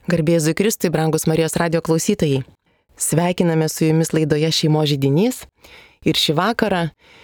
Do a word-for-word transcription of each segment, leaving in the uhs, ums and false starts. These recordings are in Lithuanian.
Garbėzui Kristui, brangus Marijos radijo klausytojai. Sveikiname su jumis laidoje Šeimos židinys. Ir šį vakarą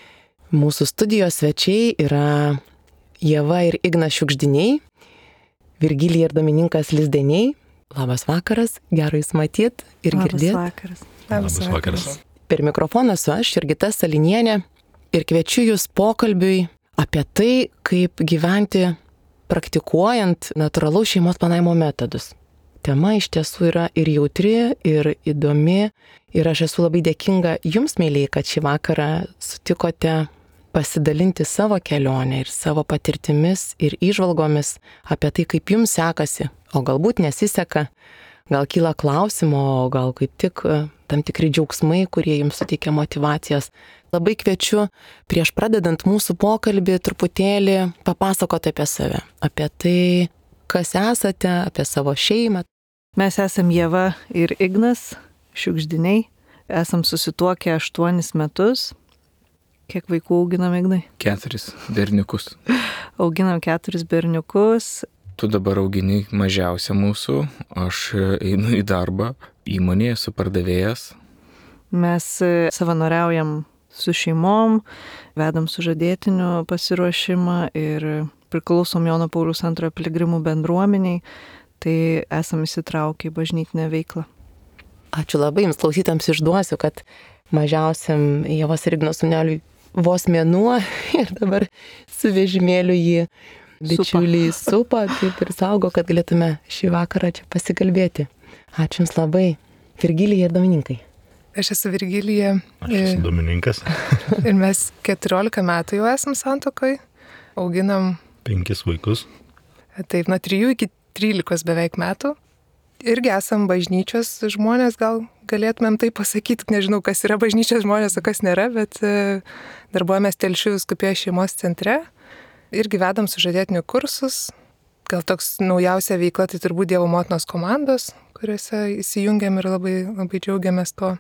mūsų studijos svečiai yra Ieva ir Ignas Šiugždiniai, Virgilija ir Domininkas Lizdeniai. Labas vakaras, gero jūs matyt ir girdėt. Labas vakaras. Labas vakaras. Per mikrofoną su aš, Jurgita Salinienė, ir kviečiu jūs pokalbiui apie tai, kaip gyventi praktikuojant natūralaus šeimos planavimo metodus. Tema iš tiesų yra ir jautri, ir įdomi, ir aš esu labai dėkinga jums, mėlyje, kad šį vakarą sutikote pasidalinti savo kelionę ir savo patirtimis ir įžvalgomis apie tai, kaip jums sekasi, o galbūt nesiseka, gal kyla klausimų, o gal kaip tik tam tikri džiaugsmai, kurie jums suteikia motyvacijas. Labai kviečiu prieš pradedant mūsų pokalbį truputėlį papasakoti apie save, apie tai, kas esate, apie savo šeimą. Mes esam Ieva ir Ignas Šiugždiniai. Esam susituokę aštuonis metus. Kiek vaikų auginam, Ignai? Keturis berniukus. Auginam keturis berniukus. Tu dabar augini mažiausią mūsų. Aš einu į darbą. Įmonėje esu pardavėjas. Mes savanoriaujam su šeimom, vedam sužadėtinių pasiruošimą ir priklausom Jono Pauliaus antrojo piligrimų bendruomeniai. Tai esam įsitraukę į bažnytinę veiklą. Ačiū labai, jums klausytams išduosiu, kad mažiausiam Ievos ir Igno sūneliui vos mėnuo ir dabar su vežimėliu jį bičiuliai supa, taip ir saugo, kad galėtume šį vakarą čia pasikalbėti. Ačiū jums labai. Virgilija ir Domininkai. Aš esu Virgilija. Aš esu Domininkas. Ir mes keturiolika metų jau esam santuokoj. Auginam Penkis vaikus. Taip, nuo trijų iki trylikos beveik metų. Irgi esam bažnyčios žmonės, gal galėtumėm tai pasakyti, nežinau, kas yra bažnyčios žmonės, o kas nėra, bet darbuojamės Telšių vyskupijos šeimos centre. Irgi vedam sužadėtinių kursus. Gal toks naujausia veikla, tai turbūt Dievo motinos komandos, kuriuose įsijungiam ir labai, labai džiaugiamės to.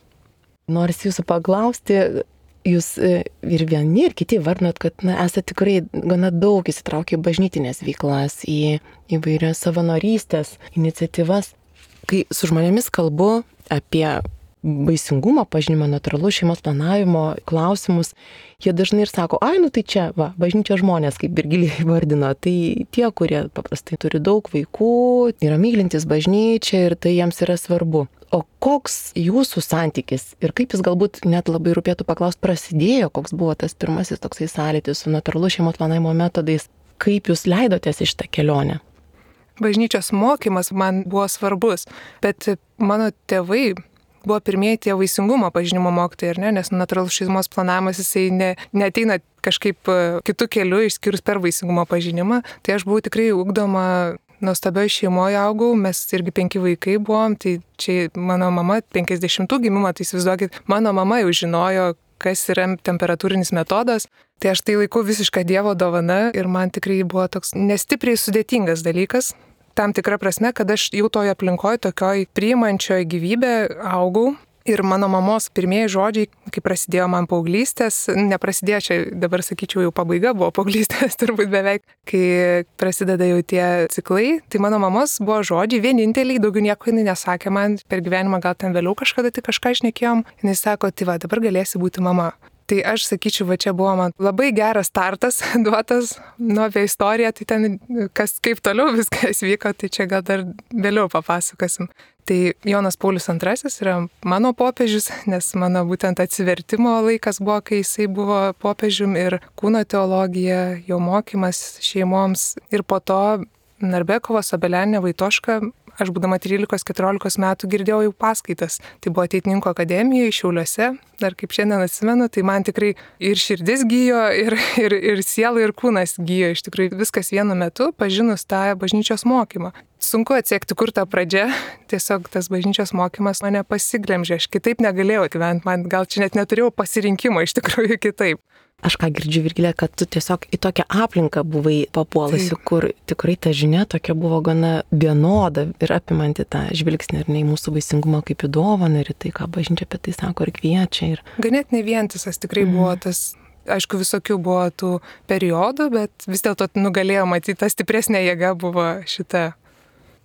Nors jūsų paklausti, jūs ir vieni, ir kiti vardinot, kad na, esate tikrai gana daug įsitraukę į bažnytinės veiklas, į įvairias savanorystės iniciatyvas. Kai su žmonėmis kalbu apie vaisingumo pažinimą, natūralų šeimos planavimo klausimus, jie dažnai ir sako, ai, nu tai čia, va, bažnyčios žmonės, kaip Virgilija įvardino, tai tie, kurie paprastai turi daug vaikų, yra mylintys bažnyčią ir tai jiems yra svarbu. O koks jūsų santykis ir kaip jis galbūt net labai rūpėtų paklausti prasidėjo, koks buvo tas pirmasis toksai sąlytis su natūralų šeimos planavimo metodais, kaip jūs leidotės į šitą kelionę? Bažnyčios mokymas man buvo svarbus, bet mano tėvai buvo pirmieji tie vaisingumo pažinimo mokytojai, ar ne, nes natūralus šeimos planavimas jisai ne, neateina kažkaip kitų kelių išskyrus per vaisingumo pažinimą. Tai aš buvau tikrai ugdoma nuostabioje šeimoje augau, mes irgi penki vaikai buvom, tai čia mano mama penkiasdešimtų gimimo, tai įsivaizduokit, mano mama jau žinojo, kas yra temperatūrinis metodas, tai aš tai laikau visišką Dievo dovana ir man tikrai buvo toks nestipriai sudėtingas dalykas. Tam tikra prasme, kad aš jau toje aplinkoje, tokioj priimančioje gyvybę augau. Ir mano mamos pirmieji žodžiai, kai prasidėjo man paauglystės, neprasidėjo čia, dabar sakyčiau, jau pabaiga buvo paauglystės, turbūt beveik, kai prasideda jau tie ciklai, tai mano mamos buvo žodžiai vieninteliai, daugiau nieko jinai nesakė man, per gyvenimą gal ten vėliau kažkada tik kažką šnekėjom, jinai sako, tai va, dabar galėsi būti mama. Tai aš sakyčiau, va čia buvo man labai geras startas duotas, nu apie istoriją, tai ten kas kaip toliau viskas vyko, tai čia gal dar vėliau papasakosim. Tai Jonas Paulius antrasis yra mano popiežius, nes mano būtent atsivertimo laikas buvo, kai jisai buvo popiežium ir kūno teologija, jo mokymas šeimoms ir po to Narbekovas, Obelianė, Vaitoška. Aš būdama trylikos keturiolikos metų girdėjau jau paskaitas. Tai buvo Ateitininkų akademijoje Šiauliuose, dar kaip šiandien atsimenu, tai man tikrai ir širdis gyjo, ir, ir, ir siela, ir kūnas gyjo. Iš tikrųjų viskas vienu metu, pažinus tą bažnyčios mokymą. Sunku atsekti, kur ta pradžia, tiesiog tas bažnyčios mokymas mane pasiglemžė, aš kitaip negalėjau gyventi, man gal čia net neturėjau pasirinkimo iš tikrųjų kitaip. Aš ką girdžiu, Virgilija, kad tu tiesiog į tokią aplinką buvai papuolusi, Taip. Kur tikrai ta žinia tokia buvo gana vienoda ir apimanti tą žvilgsnį ir ne į mūsų vaisingumą kaip į dovaną ir į tai, ką bažnyčia apie tai sako ir kviečia. Ir... Ganėtinai vientisas tikrai mm. buvo tas, aišku, visokių buvo tų periodų, bet vis dėlto nugalėjo matyti, ta stipresnė jėga buvo šita.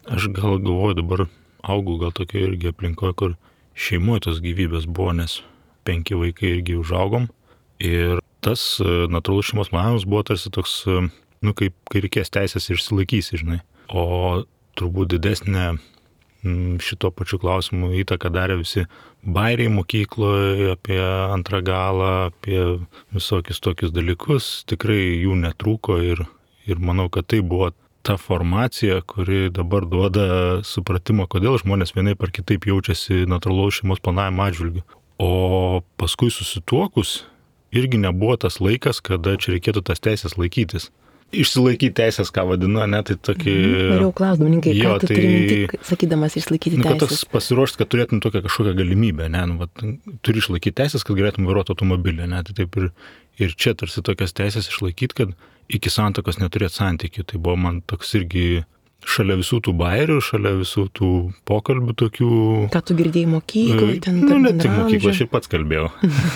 Aš gal galvoju, dabar augau gal tokio irgi aplinkoje, kur šeimoje tos gyvybės buvo, nes penki vaikai irgi užaugom. Ir tas natūralus šeimos planavimas buvo tarsi toks, nu, kaip kai reikės teisės išsilaikysi, žinai. O turbūt didesnė šito pačiu klausimu įtaką darė visi bairiai mokykloje apie antrą galą, apie visokius tokius dalykus. Tikrai jų netrūko ir, ir manau, kad tai buvo ta formacija, kuri dabar duoda supratimą, kodėl žmonės vienaip ar kitaip jaučiasi natūralaus šeimos planavimo atžvilgiu. O paskui susituokus irgi nebuvo tas laikas, kada čia reikėtų tas teisės laikytis. Išsilaikyti teisės, ką vadinu, ne, tai tokį... Norėjau klaust, Domininkai, ką tu tai, turi minti, sakydamas išlaikyti nu, teisės? Kad toks pasiruošti, kad turėtum tokią kažkokią galimybę, ne, nu, vat, turi išlaikyti teisės, kad galėtum vairuoti automobilį, ne, tai taip ir, ir čia tarsi tokias teisės išlaikyti, kad iki santuokos neturėti santykių. Tai buvo man toks irgi šalia visų tų bairių, šalia visų tų pokalbių tokių... Ką tu girdėjai mokyklai, ten nu, ne tik mokyklai, aš ir pats kalbėjau.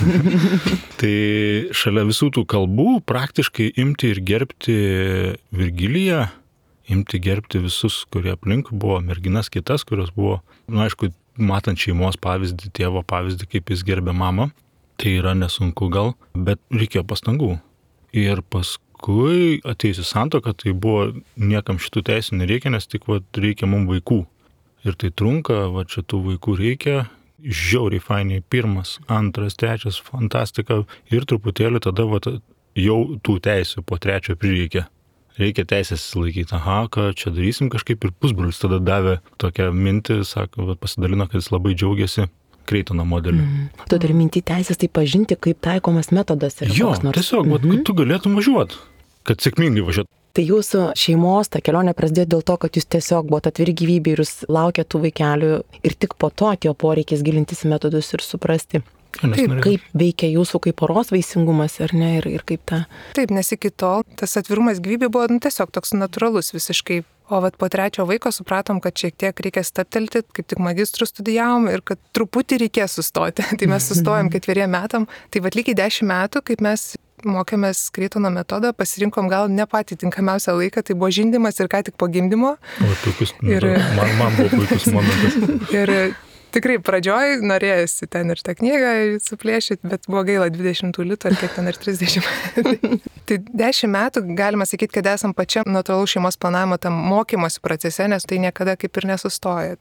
Tai šalia visų tų kalbų praktiškai imti ir gerbti Virgiliją, imti gerbti visus, kurie aplink buvo, merginas kitas, kurios buvo, nu, aišku, matant šeimos pavyzdį, tėvo pavyzdį, kaip jis gerbė mamą, tai yra nesunku gal, bet reikėjo pastangų. Ir paskui Paskui atėjusi santuoka, tai buvo niekam šitų teisų nereikia, nes tik va, reikia mums vaikų. Ir tai trunka, va čia tų vaikų reikia, žiauriai fainiai, pirmas, antras, trečias, fantastika. Ir truputėlį tada va, jau tų teisių po trečio prireikia. Reikia teisės laikyti, aha, ką čia darysim kažkaip. Ir pusbrolis tada davė tokią mintį, sako, va, pasidalino, kad jis labai džiaugiasi Kreitono modeliu. Mm. Tu turi minti teisės tai pažinti, kaip taikomas metodas yra jo, koks nors. Tiesiog, mm-hmm. va, kad tu galėtum važiuoti, kad sėkmingai važiuoti. Tai jūsų šeimos ta kelionė prasidėjo dėl to, kad jūs tiesiog buvote atviri gyvybei ir jūs laukėte tų vaikelių ir tik po to atėjo poreikis gilintis į metodus ir suprasti, Taip, kaip veikia jūsų kaip poros vaisingumas, ar ne, ir, ir kaip ta... Taip, nes iki tol tas atvirumas gyvybei buvo nu, tiesiog toks natūralus visiškai. O vat po trečio vaiko supratom, kad šiek tiek reikia staptelti, kaip tik magistrų studijavom ir kad truputį reikės sustoti. Tai mes sustojom ketveriem metam. Tai vat lygiai dešimt metų, kaip mes mokėmės Kreitono metodą, pasirinkom gal ne patį tinkamiausią laiką, tai buvo žindymas ir ką tik po gimdymo. O, puikus, ir... man, man buvo puikus momentas. Ir tikrai pradžioj norėjusi ten ir tą knygą suplėšyti, bet buvo gaila dvidešimtų litų ar kiek ten ir trisdešimt. Tai dešimt metų galima sakyti, kad esam pačiam natūralaus šeimos planavimo tam mokymosi procese, nes tai niekada kaip ir nesustoja.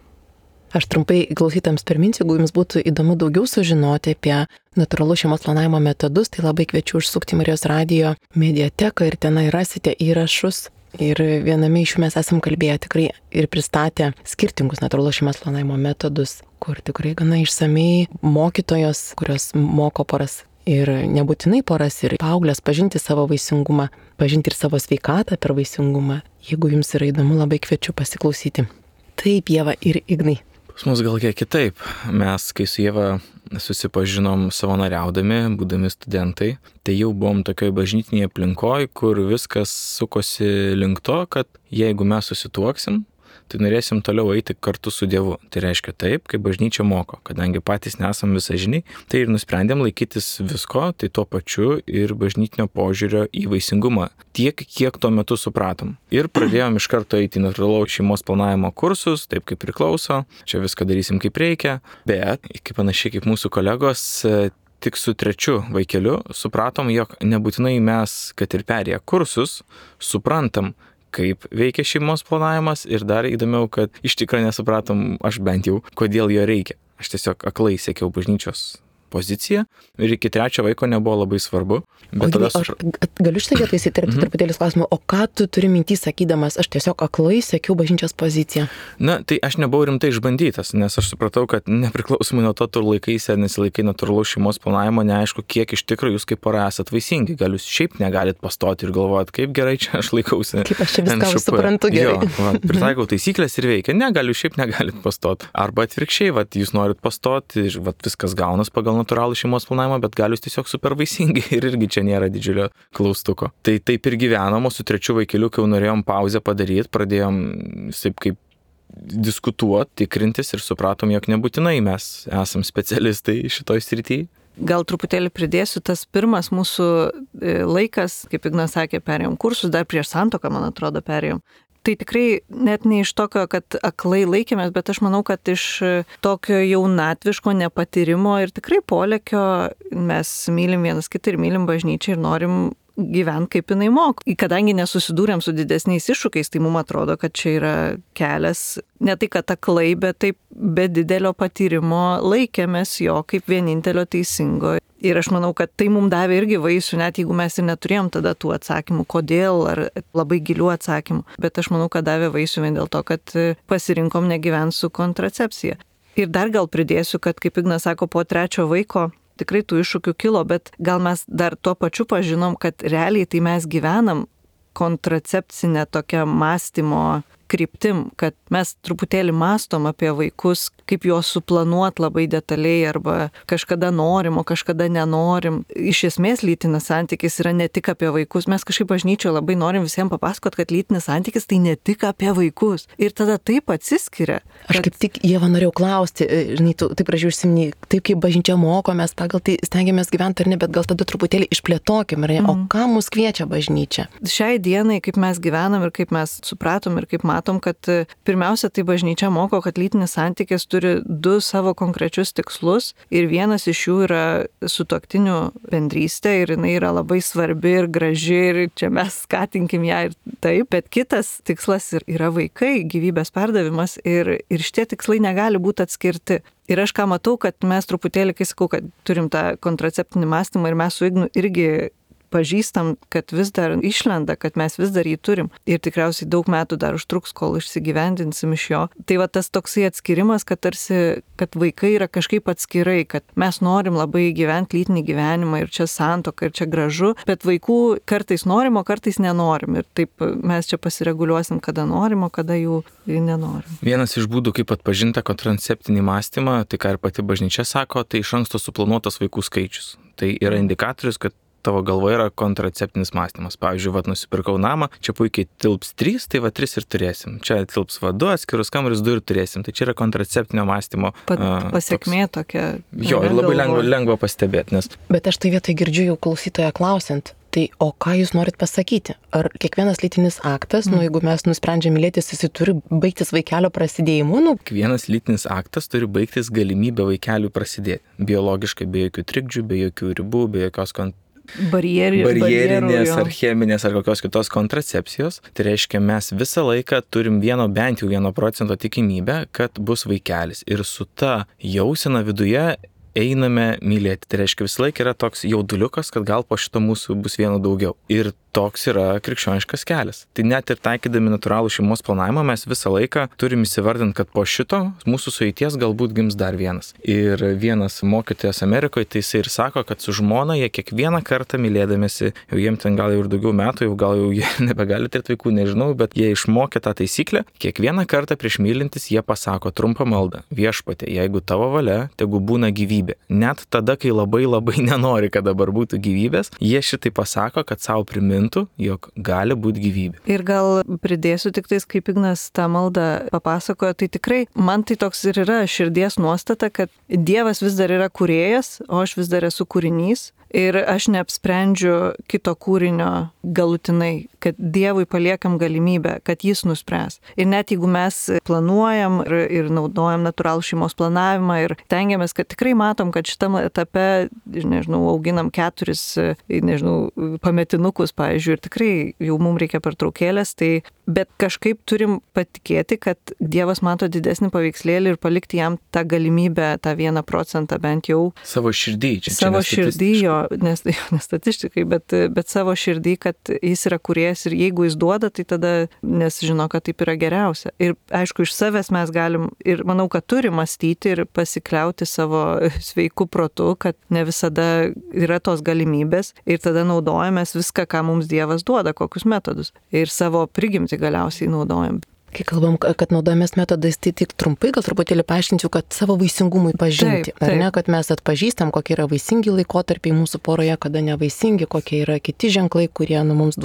Aš trumpai klausytams priminsiu, jeigu jums būtų įdomu daugiau sužinoti apie natūralaus šeimos planavimo metodus, tai labai kviečiu užsukti Marijos radijo mediateką ir tenai rasite įrašus. Ir viename iš jų mes esam kalbėję tikrai ir pristatę skirtingus natūralaus šeimos planavimo metodus, kur tikrai gana išsamei mokytojos, kurios moko poras ir nebūtinai poras ir paauglės pažinti savo vaisingumą, pažinti ir savo sveikatą per vaisingumą. Jeigu jums yra įdomu, labai kviečiu pasiklausyti. Taip, Ieva ir Ignai. Pas mus gal kiek kitaip. Mes, kai su Ieva susipažinom savanoriaudami, būdami studentai, tai jau buvom tokioj bažnytinėje aplinkoje, kur viskas sukosi link to, kad jeigu mes susituoksim, tai norėsim toliau eiti kartu su Dievu. Tai reiškia taip, kaip bažnyčia moko. Kadangi patys nesam visažiniai, tai ir nusprendėm laikytis visko, tai tuo pačiu ir bažnytinio požiūrio į vaisingumą. Tiek, kiek tuo metu supratom. Ir pradėjom iš karto eiti į natūralaus šeimos planavimo kursus, taip kaip priklauso. Čia viską darysim kaip reikia. Bet, kaip panašiai kaip mūsų kolegos, tik su trečiu vaikeliu supratom, jog nebūtinai mes, kad ir perėję kursus, suprantam, kaip veikia šeimos planavimas ir dar įdomiau, kad iš tikrųjų nesupratom, aš bent jau, kodėl jo reikia. Aš tiesiog aklai siekiau bažnyčios poziciją ir iki trečio vaiko nebuvo labai svarbu. Bet o, tada... Aš galiu šitą vietą įsiterpti mm-hmm. truputėlis klausimą, o ką tu turi mintį sakydamas, aš tiesiog aklai siekiau bažnyčios poziciją? Na, tai aš nebuvau rimtai išbandytas, nes aš supratau, kad nepriklausomai nuo to, tu laikaisi ar nesilaikai natūralaus šeimos planavimo, neaišku, kiek iš tikrųjų jūs kaip pora esat vaisingi. Gal jūs šiaip negalit pastoti ir galvojat, kaip gerai čia aš laikausi. Kaip aš čia viską suprantu gerai. Jo, va, pritaikau taisyklės ir veikia. Ne, gal jūs šiaip negalit pastoti. Arba atvirkščiai, va, jūs norit pastoti ir va, viskas gaunas pagal natūralų šeimos planavimą, bet gal jūs tiesiog super vaisingi ir irgi čia nėra didžiulio klaustuko. Tai taip ir gyvenom, o su trečiu vaikeliu, kai jau norėjom pauzę padaryti, pradėjom taip kaip diskutuoti, tikrintis ir supratom, jog nebūtinai mes esam specialistai šitoj srityje. Gal truputėlį pridėsiu, tas pirmas mūsų laikas, kaip Ignas sakė, perėjom kursus, dar prieš santuoką, man atrodo, perėjom. Tai tikrai net ne iš tokio, kad aklai laikėmės, bet aš manau, kad iš tokio jaunatviško nepatyrimo ir tikrai polėkio mes mylim vienas kitą ir mylim bažnyčią ir norim gyventi kaip jinai moko. Kadangi nesusidūrėm su didesniais iššūkiais, tai mums atrodo, kad čia yra kelias, ne tai kad aklai, bet taip be didelio patyrimo laikėmės jo kaip vienintelio teisingo. Ir aš manau, kad tai mums davė irgi vaisių, net jeigu mes ir neturėjom tada tų atsakymų, kodėl, ar labai gilių atsakymų. Bet aš manau, kad davė vaisių vien dėl to, kad pasirinkom negyventi su kontracepcija. Ir dar gal pridėsiu, kad kaip Ignas sako, po trečio vaiko tikrai tų iššūkių kilo, bet gal mes dar tuo pačiu pažinom, kad realiai tai mes gyvenam kontracepcinę tokią mąstymo kryptim, kad mes truputėlį mąstom apie vaikus, kaip juos suplanuot labai detaliai arba kažkada norim, o kažkada nenorim. Iš esmės lytinis santykis yra ne tik apie vaikus. Mes kažkaip bažnyčioje labai norim visiems papasakot, kad lytinis santykis tai ne tik apie vaikus. Ir tada taip atsiskiria. Kad... Aš kaip tik, Ieva, norėjau klausti, žinai, tu taip pražiūrėjau užsiminiai, taip kaip bažnyčia moko, mes pagal tai stengiamės gyventi ar ne, bet gal tada truputėlį išplėtokim, ar ne? Mm. O ką mus kviečia bažnyčia? Šiai dienai, kaip mes gyvenam ir kaip mes supratom ir kaip matom, kad pirmiausia, tai bažnyčia moko, kad lytinis santykis turi du savo konkrečius tikslus ir vienas iš jų yra sutuoktinių bendrystė ir jinai yra labai svarbi ir graži ir čia mes skatinkim ją ir taip, bet kitas tikslas yra vaikai, gyvybės perdavimas ir, ir šitie tikslai negali būti atskirti. Ir aš ką matau, kad mes truputėlį, kai sakau, kad turim tą kontraceptinį mąstymą ir mes su Ignu irgi pažįstam, kad vis dar išlenda, kad mes vis dar jį turim ir tikriausiai daug metų dar užtruks, kol išsigyvendinsim iš jo. Tai va tas toksai atskirimas, kad tarsi, kad vaikai yra kažkaip atskirai, kad mes norim labai gyventi lytinį gyvenimą ir čia santuoka ir čia gražu, bet vaikų kartais norim, o kartais nenorim ir taip mes čia pasireguliuosim, kada norim, o kada jų nenorim. Vienas iš būdų, kaip atpažinti kontraceptinį mąstymą, tai ką ir pati bažnyčia sako, tai iš anksto suplanuotas vaikų skaičius. Tai yra indikatorius, kad tavo galvoje yra kontraceptinis mąstymas. Pavyzdžiui, vat nusipirkau namą, čia puikiai tilps trys, tai va tris ir turėsim. Čia tilps va du, atskirus kambarius du ir turėsim. Tai čia yra kontraceptinio mąstymo Pat, pasiekmė toks... tokia. Jo, ir labai lengva, lengva pastebėti. Nes... Bet aš tai vietoj girdžiu jau klausytoją klausiant. Tai o ką jūs norit pasakyti? Ar kiekvienas lytinis aktas, mm. nu jeigu mes nusprendžiam mylėtis, jis turi baigtis vaikelio prasidėjimu? Nu... Kiekvienas lytinis aktas turi baigtis galimybę vaikeliui prasidėti. Biologiškai, be jokių trikdžių, be jokių ribų, be jokios kont... Barjeri, barjerinės ar cheminės ar kokios kitos kontracepcijos. Tai reiškia, mes visą laiką turim vieno, bent jau vieno procento tikimybę, kad bus vaikelis. Ir su ta jausena viduje einame mylėti. Tai reiškia, visą laiką yra toks jauduliukas, kad gal po šito mūsų bus vieno daugiau. Ir toks yra krikščioniškas kelias. Tai net ir taikydami natūralų šeimos planavimą mes visą laiką turim įsivardinti, kad po šito mūsų sueities galbūt gims dar vienas. Ir vienas mokytojas Amerikoje tai jisai ir sako, kad su žmona jie kiekvieną kartą mylėdamėsi, jau jiem ten gal jau ir daugiau metų, jau gal jau jie nebegali turėti vaikų, nežinau, bet jie išmokė tą taisyklę. Kiekvieną kartą prieš mylintis jie pasako trumpą maldą. Viešpatie, jeigu tavo valia, tegu būna gyvybė. Net tada, kai labai labai nenori, kad dabar būtų gyvybės, jie šitai pasako, kad savo primintų, jog gali būti gyvybė. Ir gal pridėsiu tik tais, kaip Ignas tą maldą papasakojo, tai tikrai man tai toks ir yra širdies nuostata, kad Dievas vis dar yra kūrėjas, o aš vis dar esu kūrinys. Ir aš neapsprendžiu kito kūrinio galutinai, kad Dievui paliekam galimybę, kad jis nuspręs. Ir net jeigu mes planuojam ir, ir naudojam natūralų šeimos planavimą ir tengiamės, kad tikrai matom, kad šitam etape, nežinau, auginam keturis, nežinau, pametinukus, pavyzdžiui, ir tikrai jau mums reikia pertraukėlės, tai bet kažkaip turim patikėti, kad Dievas mato didesnį paveikslėlį ir palikti jam tą galimybę, tą vieną procentą bent jau. Savo širdį. Čia, savo čia širdį jo, nes, nes statistikai, bet, bet savo širdį, kad jis yra kūrėjas ir jeigu jis duoda, tai tada nes žino, kad taip yra geriausia. Ir aišku, iš savęs mes galim ir manau, kad turi mąstyti ir pasikliauti savo sveiku protu, kad ne visada yra tos galimybės ir tada naudojamės viską, ką mums Dievas duoda, kokius metodus. Ir savo prigimtį galiausiai naudojam. Kai kalbam, kad naudojamės metodais, tai tik trumpai gal truputėlį paaiškinsiu, kad savo vaisingumui pažinti. Taip, taip. Ar ne, kad mes atpažįstam, kokie yra vaisingi laikotarpiai mūsų poroje, kada nevaisingi, kokie yra kiti ženklai, kurie nu, mums duoda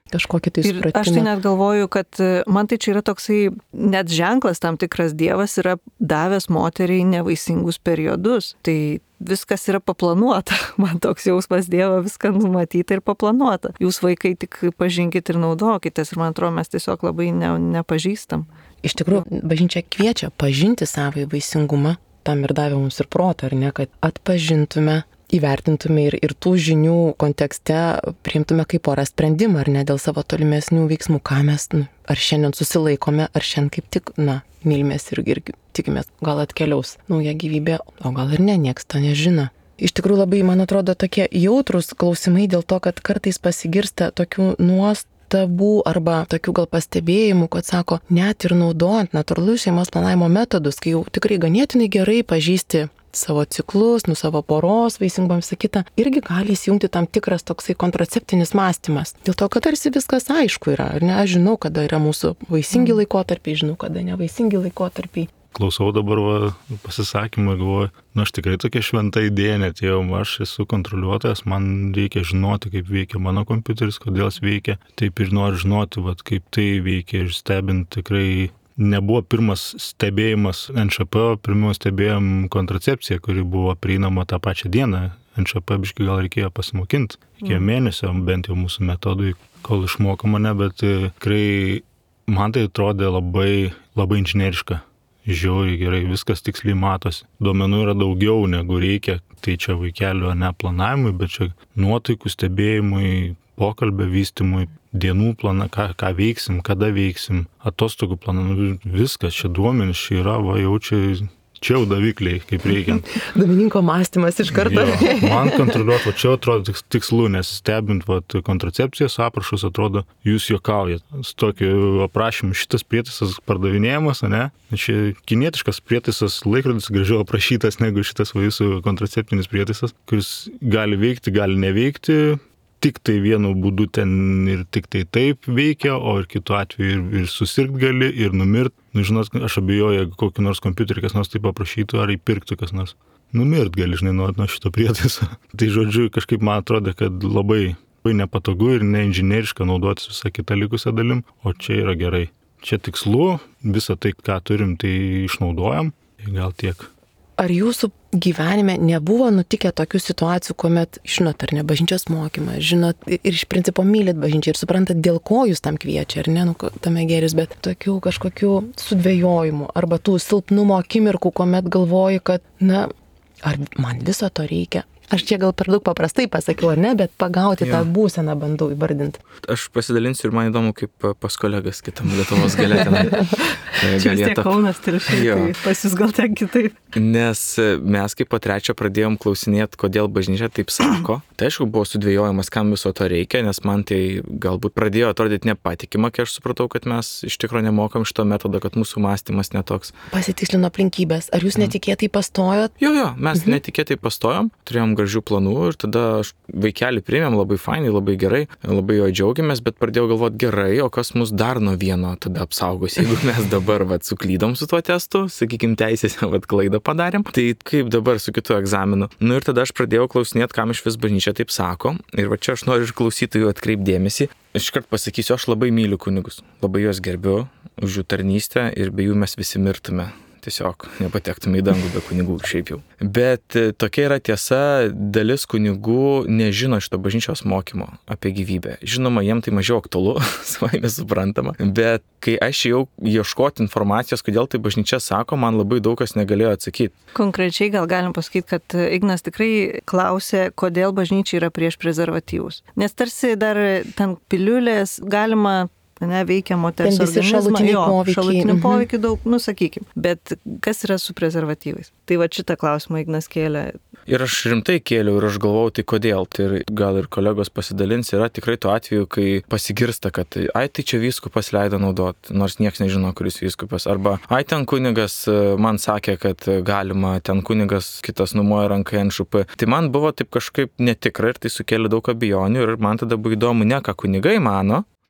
kažkokį tai Ir supratimą. aš tai net galvoju, kad man tai čia yra toksai net ženklas, tam tikras Dievas yra davęs moteriai nevaisingus periodus. Tai viskas yra paplanuota. Man toks jausmas Dievo, viską numatyta ir paplanuota. Jūs vaikai tik pažinkit ir naudokitės. Ir man atrodo, mes tiesiog labai ne, nepažįstam. Iš tikrųjų, bažnyčia kviečia pažinti savąjį vaisingumą. Tam ir davė mums ir protą, ar ne, kad atpažintume, įvertintume ir, ir tų žinių kontekste priimtume kaip orą sprendimą, ar ne, dėl savo tolimesnių veiksmų, ką mes, nu, ar šiandien susilaikome, ar šiandien kaip tik, na, mylimės ir, ir tikimės, gal atkeliaus nauja gyvybė, o gal ir ne, nieks to nežino. Iš tikrųjų labai, man atrodo, tokie jautrus klausimai dėl to, kad kartais pasigirsta tokių nuostabų arba tokių gal pastebėjimų, kad sako, net ir naudojant natūralaus šeimos planavimo metodus, kai jau tikrai ganėtinai gerai pažįsti savo ciklus, nu savo poros, vaisingumą visą kitą, irgi gali įsijungti tam tikras toksai kontraceptinis mąstymas. Dėl to, kad tarsi viskas aišku yra, ar ne, aš žinau, kada yra mūsų vaisingi laikotarpiai, žinau, kada nevaisingi laikotarpiai. Klausau dabar va, pasisakymą ir galvoju, nu aš tikrai tokia šventa idėja netėjau, aš esu kontroliuotojas, man reikia žinoti, kaip veikia mano kompiuteris, kodėl jis veikia, taip ir noriu žinoti, va, kaip tai veikia ir stebint tikrai. Nebuvo pirmas stebėjimas N Š P, pirmiau stebėjom kontracepciją, kuri buvo prieinama tą pačią dieną. N Š P biškai gal reikėjo pasimokinti, reikėjo mėnesio, bent jau mūsų metodui, kol išmoko mane, bet tikrai man tai atrodė labai, labai inžinieriška. Žiauriai gerai, viskas tiksliai matosi. Duomenų yra daugiau negu reikia, tai čia vaikelio ne planavimui, bet čia nuotaikų stebėjimui, pokalbio vystymui, dienų planą, ką, ką veiksim, kada veiksim, atostogų planą, viskas, čia duomenys, čia yra, va jau čia, čia jau davikliai, kaip reikia. Domininko mąstymas iš karto. Jo, man kontroliuoti, va čia atrodo tikslu, nes stebint va, kontracepcijos aprašus, atrodo, jūs juokaujat. Su tokiu aprašymu šitas prietaisas pardavinėjamas, ne? Čia kinietiškas prietaisas, laikrodis gražiau aprašytas negu šitas va, jūsų kontraceptinis prietaisas, kuris gali veikti, gali neveikti. Tik tai vienu būdu ten ir tik tai taip veikia, o ir kitu atveju ir, ir susirgt gali, ir numirt. Nu, žinot, aš abejoju, jeigu kokį nors kompiuterį kas nors taip paprašytų, ar įpirktų kas nors. Numirt gali, žinai, nuo, nuo šito prietaiso. Tai žodžiu, kažkaip man atrodo, kad labai, labai nepatogu ir neinžinieriška naudotis visą kitą likusią dalim, o čia yra gerai. Čia tikslu, visą tai, ką turim, tai išnaudojam, gal tiek. Ar jūsų gyvenime nebuvo nutikę tokių situacijų, kuomet žinot, ar ne, bažnyčios mokymą, žinot, ir iš principo mylit bažnyčią ir suprantat, dėl ko jūs tam kviečia, ar ne, nu, tame geris, bet tokių kažkokių sudvejojimų arba tų silpnumo akimirkų, kuomet galvoji, kad, na, ar man viso to reikia? Aš čia gal per daug paprastai pasakiau, ar ne, bet pagauti jo. Tą būseną bandau įvardinti. Aš pasidalinsiu ir man įdomu, kaip pas kolegas kitam Lietuvos gale tenai. Čia vis tiek Kaunas telšiai, tai pas jūs gal ten kitaip. Nes mes kaip po trečio pradėjom klausinėti, kodėl bažnyčia taip sako. Tai aišku, buvo sudvėjojimas, kam viso to reikia, nes man tai galbūt pradėjo atrodyti nepatikima, kai aš supratau, kad mes iš tikrųjų nemokam šito metodo, kad mūsų mąstymas netoks. Pasitikslino aplinkybės. Ar jūs netikėtai pastojot? Jo, jo, mes mhm. netikėtai pastojom, turėjom gražių planų ir tada vaikelį priėmėm labai fainai, labai gerai, labai jo džiaugiamės, bet pradėjau galvoti gerai, o kas mus dar nuo vieno tada apsaugos, jeigu mes dabar vat, suklydom su tuo testu, sakykime, teisėse vat, klaidą padarėm, tai kaip dabar su kitu egzaminu. Nu ir tada aš pradėjau klausinėti, kam iš vis bažnyčia taip sako ir va čia aš noriu iš klausytojų atkreipdėmėsi. Iškart pasakysiu, aš labai myliu kunigus, labai juos gerbiu už jų tarnystę ir be jų mes visi mirtume. Tiesiog nepatektume į dangų be kunigų šiaip jau. Bet tokia yra tiesa, dalis kunigų nežino šito bažnyčios mokymo apie gyvybę. Žinoma, jiem tai mažiau aktualu, savaime suprantama, bet kai aš jau ieškoti informacijos, kodėl tai bažnyčia sako, man labai daug kas negalėjo atsakyti. Konkrečiai gal galim pasakyti, kad Ignas tikrai klausė, kodėl bažnyčia yra prieš prezervatyvus. Nes tarsi dar ten piliulės galima ne, veikia moters organizmą, jo, šalutinių poveikių daug, nu sakykim. Bet kas yra su prezervatyvais? Tai va šitą klausimą Ignas kėlė. Ir aš rimtai kėliau ir aš galvojau, tai kodėl. Tai ir gal ir kolegos pasidalins, yra tikrai tuo atveju, kai pasigirsta, kad ai, tai čia vyskupas leido naudoti, nors nieks nežino, kuris vyskupas. Arba ai, ten kunigas man sakė, kad galima, ten kunigas kitas numoja ranką N Š P. Tai man buvo taip kažkaip netikra ir tai sukėlė daug abejonių ir man tada buvo įdomu ne ką kunigai mano,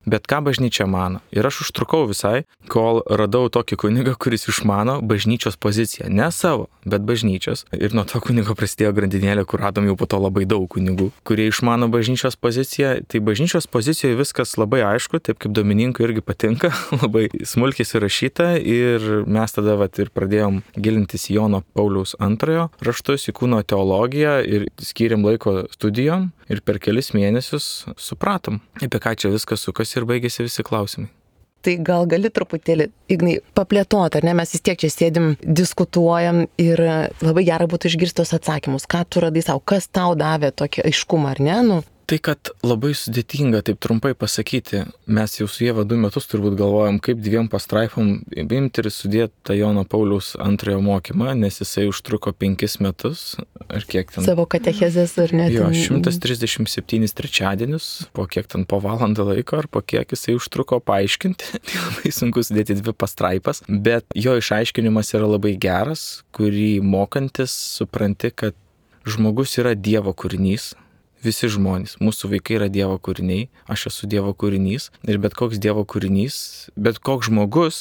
bet ką bažnyčia mano. Ir aš užtrukau visai, kol radau tokį kunigą, kuris išmano bažnyčios poziciją. Ne savo, bet bažnyčios. Ir nuo to kunigo prasidėjo grandinėlė, kur radom jau po to labai daug kunigų, kurie išmano bažnyčios poziciją. Tai bažnyčios pozicijoje viskas labai aišku, taip kaip Domininkui irgi patinka, labai smulkiai surašyta. Ir mes tada vat, ir pradėjom gilintis į Jono Pauliaus antrojo raštus, į kūno teologiją ir skyrėm laiko studijom ir per kelis mėnesius supratom, apie ką čia viskas sukasi ir baigėsi visi klausimai. Tai gal gali truputėlį, Ignai, paplėtoti, ar ne, mes vis tiek čia sėdim, diskutuojam ir labai gerai būtų išgirsti tos atsakymus, ką tu radai savo, kas tau davė tokį aiškumą, ar ne? Nu. Tai, kad labai sudėtinga taip trumpai pasakyti, mes jau su Ieva du metus turbūt galvojam, kaip dviem pastraipom imti ir sudėti tą Jono Pauliaus antrojo mokymą, nes jisai užtruko penkis metus, ar kiek ten. Savo katechezės, ar ne? Jo, šimtas trisdešimt septynis trečiadienius, po kiek ten po valandą laiko, ar po kiek jisai užtruko paaiškinti. Tai labai sunku sudėti dvi pastraipas, bet jo išaiškinimas yra labai geras, kurį mokantis supranti, kad žmogus yra Dievo kūrinys. Visi žmonės, mūsų vaikai yra Dievo kūriniai, aš esu Dievo kūrinys ir bet koks Dievo kūrinys, bet koks žmogus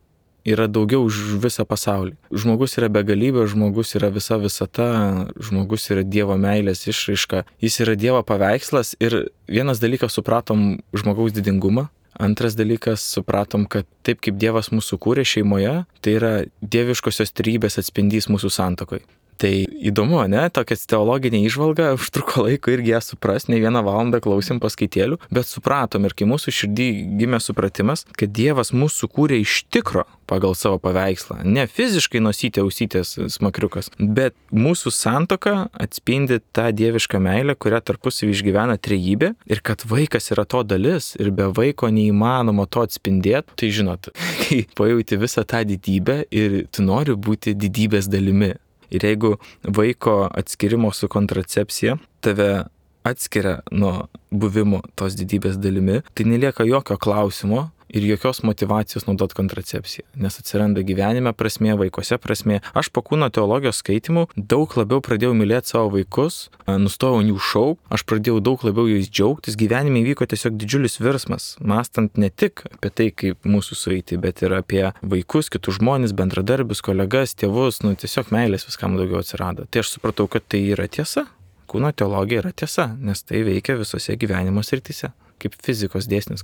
yra daugiau už visą pasaulį. Žmogus yra begalybė, žmogus yra visa visata, žmogus yra Dievo meilės išraiška, jis yra Dievo paveikslas ir vienas dalykas supratom žmogaus didingumą, antras dalykas supratom, kad taip kaip Dievas mūsų kūrė šeimoje, tai yra dieviškosios trejybės atspindys mūsų santuokoje. Tai įdomu, ne? Tokia teologinė įžvalga, užtruko laiko irgi ją supras, ne vieną valandą klausėm paskaitėlių, bet supratom ir kai mūsų širdį gimė supratimas, kad Dievas mūsų kūrė iš tikro pagal savo paveikslą, ne fiziškai nosytė ausytės smakriukas, bet mūsų santuoka atspindi tą dievišką meilę, kurią tarpusavy išgyvena trejybė ir kad vaikas yra to dalis ir be vaiko neįmanoma to atspindėti, tai žinot, kai pajauti visą tą didybę ir tu nori būti didybės dalimi. Ir jeigu vaiko atskirimo su kontracepcija tave atskiria nuo buvimo tos didybės dalimi, tai nelieka jokio klausimo ir jokios motivacijos naudoti kontracepciją, nes atsiranda gyvenime prasmė, vaikuose prasmė. Aš po kūno teologijos skaitimų daug labiau pradėjau mylėti savo vaikus, nustojau jų šaukti, aš pradėjau daug labiau jais džiaugtis, gyvenime įvyko tiesiog didžiulis virsmas, mąstant ne tik apie tai, kaip mūsų sueiti, bet ir apie vaikus, kitus žmonės, bendradarbius, kolegas, tėvus, nu tiesiog meilės viskam daugiau atsirado. Tai aš supratau, kad tai yra tiesa, kūno teologija yra tiesa, nes tai veikia visose gyvenimo srityse, kaip fizikos dėsnis.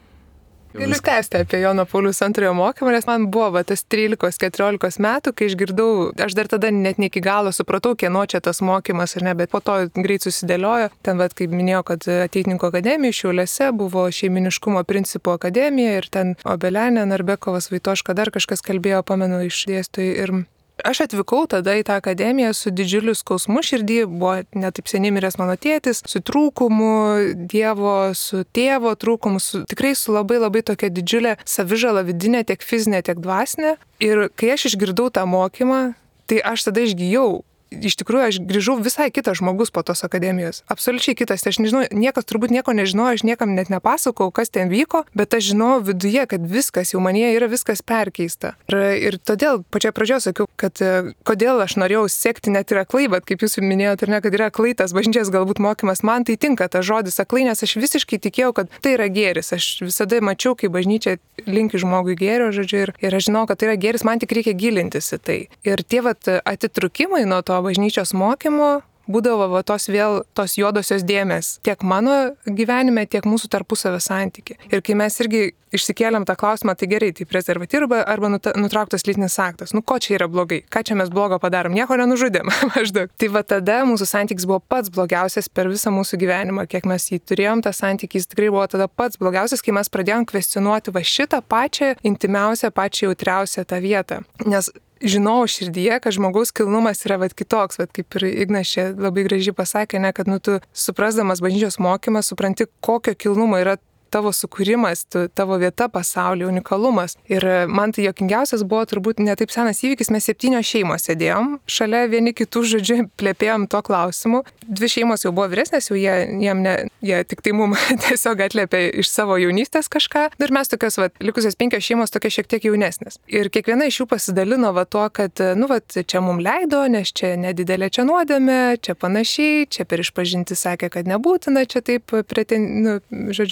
Galiu tęsti apie Jono Pauliaus antrojo mokymą, nes man buvo va, tas trylikos keturiolikos metų, kai išgirdau, aš dar tada net ne iki galo supratau, kieno čia tas mokymas ar ne, bet po to greit susidėliojo. Ten, va, kaip minėjau, kad Ateitininkų akademija Šiauliuose buvo šeiminiškumo principų akademija ir ten Obelenė, Narbekovas, Vaitoška, dar kažkas kalbėjo, pamenu, iš dėstytojų ir aš atvykau tada į tą akademiją su didžiuliu skausmu širdį, buvo netaip seniai miręs mano tėtis, su trūkumu Dievo, su tėvo trūkumu, su, tikrai su labai labai tokia didžiulė savižala vidinė, tiek fizinė, tiek dvasinė. Ir kai aš išgirdau tą mokymą, tai aš tada išgijau. Iš tikrųjų, aš grįžau visai kitas žmogus po tos akademijos. Absoliučiai kitas. Tai aš nežinau, niekas turbūt nieko nežinojo, aš niekam net nepasakau, kas ten vyko, bet aš žinau viduje, kad viskas jau manyje yra viskas perkeista. Ir, ir todėl pačioje pradžioje sakiau, kad kodėl aš norėjau sekti net ir aklai, bet kaip jūs minėjote, ar ne, kad yra aklai tas bažnyčios galbūt mokymas, man tai tinka tas žodis aklai, nes aš visiškai tikėjau, kad tai yra gėris. Aš visada mačiau, kaip bažnyčia linki žmogui gėrio, žodžiu, ir, ir aš žinau, kad tai yra gėris, man tik reikia gilintis į tai. Ir tie vat atitrūkimai nuo to bažnyčios mokymo būdavo va, tos vėl tos juodosios dėmės tiek mano gyvenime, tiek mūsų tarpusavio santyki. Ir kai mes irgi išsikėlėm tą klausimą, tai gerai, tai prezervatyva arba nutrauktas lytinis aktas. Nu, ko čia yra blogai? Ką čia mes blogo padarom? Nieko nenužudėm. Maždaug. Tai va tada mūsų santykis buvo pats blogiausias per visą mūsų gyvenimą, kiek mes jį turėjom, tas santykis tikrai buvo tada pats blogiausias, kai mes pradėjom kvestionuoti va šitą pačią intimiausią, pačią jautriausią tą vietą. Nes žinau širdyje, kad žmogaus kilnumas yra vat kitoks, vat kaip ir Ignas čia labai gražiai pasakė, ne, kad nu, tu suprasdamas bažnyčios mokymą supranti, kokio kilnumo yra tavo sukūrimas, tu, tavo vieta pasaulyje, unikalumas. Ir man tai jokingiausias buvo turbūt netaip senas įvykis, mes septynios šeimos sėdėjom, šalia vieni kitų, žodžiu, plėpėjom to klausimu. Dvi šeimos jau buvo vyresnės, jau jie, jie, ne, jie tik tai mum tiesiog atlėpė iš savo jaunystės kažką. Ir mes tokios, va, likusios penkios šeimos tokia šiek tiek jaunesnės. Ir kiekviena iš jų pasidalino va to, kad, nu, va, čia mum leido, nes čia nedidelė čia nuodėmė, čia panašiai, čia per išpažinti sakė, kad nebūtina čia taip, preten, nu, žodžiu, žiūrėti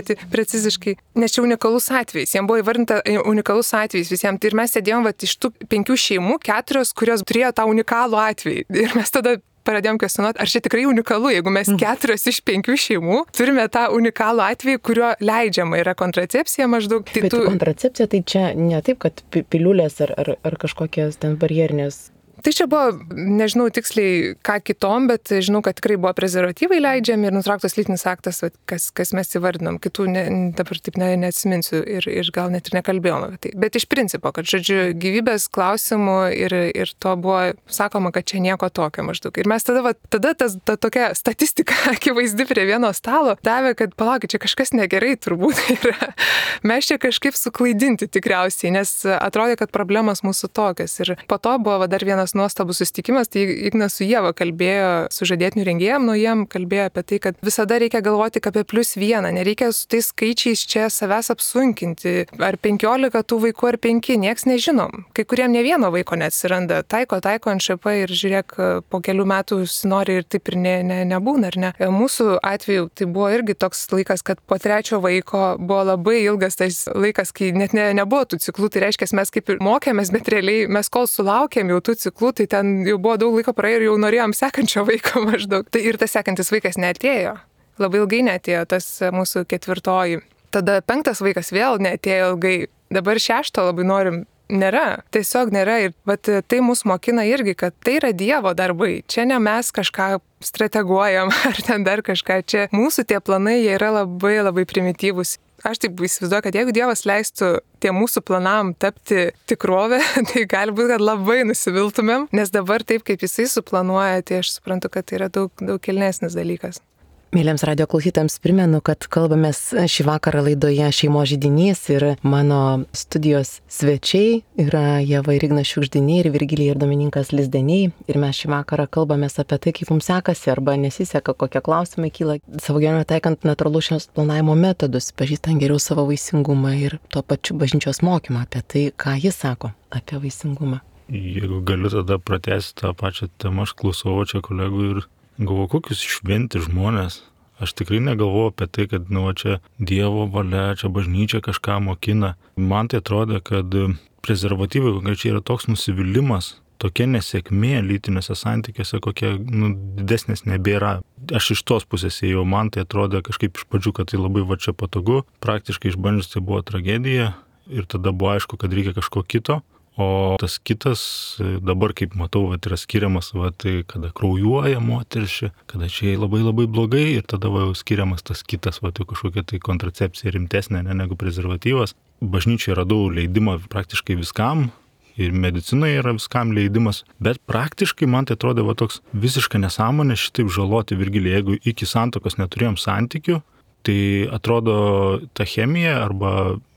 paaiškinti preciziškai, nes čia unikalus atvejis, jiems buvo įvardinta unikalus atvejis visiems. Ir mes sėdėjom vat, iš tų penkių šeimų, keturios, kurios turėjo tą unikalų atvejį. Ir mes tada pradėjom kvestionuoti, ar čia tikrai unikalu, jeigu mes keturios iš penkių šeimų turime tą unikalų atvejį, kurio leidžiama yra kontracepcija maždaug. Tai Bet tu... kontracepcija tai čia ne taip, kad piliulės ar, ar, ar kažkokios ten barjerinės. Tai čia buvo, nežinau tiksliai ką kitom, bet žinau, kad tikrai buvo prezervatyvai leidžiami ir nutrauktas lytinis aktas, kas, kas mes įvardinom. Kitų ne, dabar taip ne, neatsiminsiu ir, ir gal net ir nekalbėjom apie tai. Bet iš principo, kad, žodžiu, gyvybės klausimų ir, ir to buvo sakoma, kad čia nieko tokio maždaug. Ir mes tada, va, tada tas, ta tokia statistika akivaizdi prie vieno stalo davė, kad palaukit, čia kažkas negerai turbūt yra. Mes čia kažkaip suklaidinti tikriausiai, nes atrodė, kad problemas mūsų tokios. Ir po to buvo va, dar vienas nuostabus susitikimas, tai Ignas su Ieva kalbėjo su žadėtinių rengėjam, nuo jiem kalbėjo apie tai, kad visada reikia galvoti apie plius vieną, nereikia su tais skaičiais čia savęs apsunkinti, ar penkiolika tų vaikų ar penki, nieks nežinom, kai kuriem ne vieno vaiko neatsiranda, taiko, taiko ant š p ir žiūrėk, po kelių metų užsinori ir taip ir ne, ne, nebūna, ar ne. Mūsų atveju tai buvo irgi toks laikas, kad po trečio vaiko buvo labai ilgas tas laikas, kai net ne, nebuvo tų ciklų, tai reiškia, mes kaip ir mokėmės, bet realiai mes kol sulaukėm jau tų ciklų, tai ten jau buvo daug laiko praėjo ir jau norėjom sekančio vaiko maždaug. Tai ir tas sekantis vaikas neatėjo. Labai ilgai neatėjo tas mūsų ketvirtoji. Tada penktas vaikas vėl neatėjo ilgai. Dabar šešto labai norim. Nėra. Tiesiog nėra. Ir vat, tai mus mokina irgi, kad tai yra Dievo darbai. Čia ne mes kažką strateguojam ar ten dar kažką. Čia mūsų tie planai, jie yra labai labai primityvūs. Aš taip įsivaizduoju, kad jeigu Dievas leistų tie mūsų planam tapti tikrovę, tai gali būti, kad labai nusiviltumėm, nes dabar taip, kaip jisai suplanuoja, tai aš suprantu, kad tai yra daug, daug kilnesnis dalykas. Mėlyms radio klausytams primenu, kad kalbamės šį vakarą laidoje Šeimos židinys ir mano studijos svečiai yra Ieva ir Ignas Šiugždiniai ir Virgilija ir Domininkas Lizdeniai. Ir mes šį vakarą kalbamės apie tai, kaip mums sekasi arba nesiseka, kokie klausimai kyla savo gyvenime taikant natūralaus šeimos planavimo metodus, pažįstant geriau savo vaisingumą ir tuo pačiu bažnyčios mokymą apie tai, ką jis sako apie vaisingumą. Jeigu galiu tada pratęsti tą pačią temą, aš klausau čia kolegų ir galvoju, kokius šventi žmonės. Aš tikrai negalvoju apie tai, kad nu, čia Dievo valia, čia bažnyčia kažką mokina. Man tai atrodo, kad prezervatyvai konkrečiai yra toks nusivylimas, tokia nesėkmė lytiniuose santykiuose, kokia nu, didesnės nebėra. Aš iš tos pusės ėjau, man tai atrodo kažkaip iš pradžių, kad tai labai va čia patogu. Praktiškai išbandžius tai buvo tragedija ir tada buvo aišku, kad reikia kažko kito. O tas kitas, dabar kaip matau, vat, yra skiriamas, vat, kada kraujuoja moteris, kada čia jai labai labai blogai ir tada va, skiriamas tas kitas, vat, kažkokia tai kontracepcija rimtesnė ne, negu prezervatyvas. Bažnyčiai radau leidimą praktiškai viskam ir medicinoje yra viskam leidimas, bet praktiškai man tai atrodo va, toks visiška nesąmonė šitaip žaloti Virgilį. Jeigu iki santuokos neturėjom santykių, tai atrodo ta chemija arba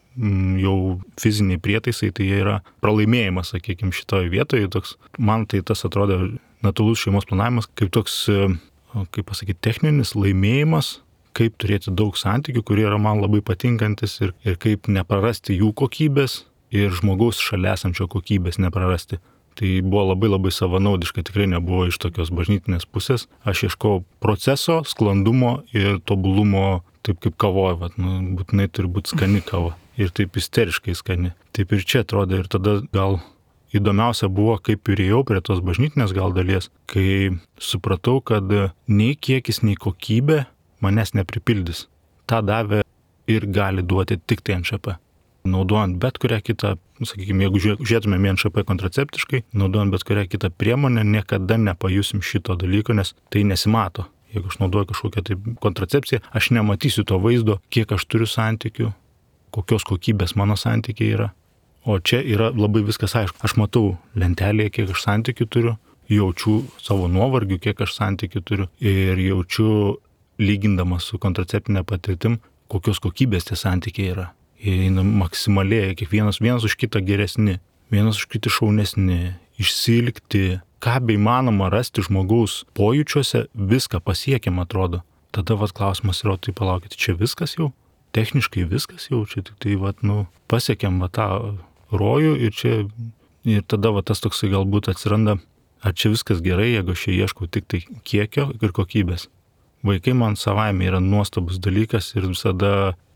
jau fiziniai prietaisai, tai jie yra pralaimėjimas, sakykime, šitoje vietoje. Toks, man tai tas atrodo natūralus šeimos planavimas kaip toks, kaip pasakyti, techninis laimėjimas, kaip turėti daug santykių, kurie yra man labai patinkantis ir, ir kaip neprarasti jų kokybės ir žmogaus šalia esančio kokybės neprarasti. Tai buvo labai labai savanaudiška, tikrai nebuvo iš tokios bažnytinės pusės. Aš ieškojau proceso, sklandumo ir tobulumo, taip kaip kavoje, vat, nu, būtinai turi būti skani kava. Ir taip isteriškai skani. Taip ir čia atrodo. Ir tada gal įdomiausia buvo, kaip ir ėjau prie tos bažnytinės gal dalies, kai supratau, kad nei kiekis, nei kokybė manęs nepripildys. Ta davė ir gali duoti tik tai en š p. Naudojant bet kurią kitą, sakykime, jeigu žiūrėtume en š p kontraceptiškai, naudojant bet kurią kitą priemonę, niekada nepajusim šito dalyko, nes tai nesimato. Jeigu aš naudoju kažkokią tai kontracepciją, aš nematysiu to vaizdo, kiek aš turiu santykių, kokios kokybės mano santykiai yra. O čia yra labai viskas aišku. Aš matau lentelėje, kiek aš santykių turiu, jaučiu savo nuovargių, kiek aš santykių turiu ir jaučiu, lygindamas su kontraceptinė patirtim, kokios kokybės tie santykiai yra. Jie eina maksimaliai, kiekvienas vienas už kitą geresni, vienas už kitą šaunesni, išsilgti, ką bei manoma rasti žmogaus pojūčiuose, viską pasiekiam atrodo. Tada vat klausimas yra, tai palaukite, čia viskas jau? Techniškai viskas jau, čia tik tai vat, nu, pasiekėm va tą rojų ir čia, ir tada va tas toksai galbūt atsiranda, ar čia viskas gerai, jeigu aš ieškau tik tai kiekio ir kokybės. Vaikai man savaime yra nuostabus dalykas ir visada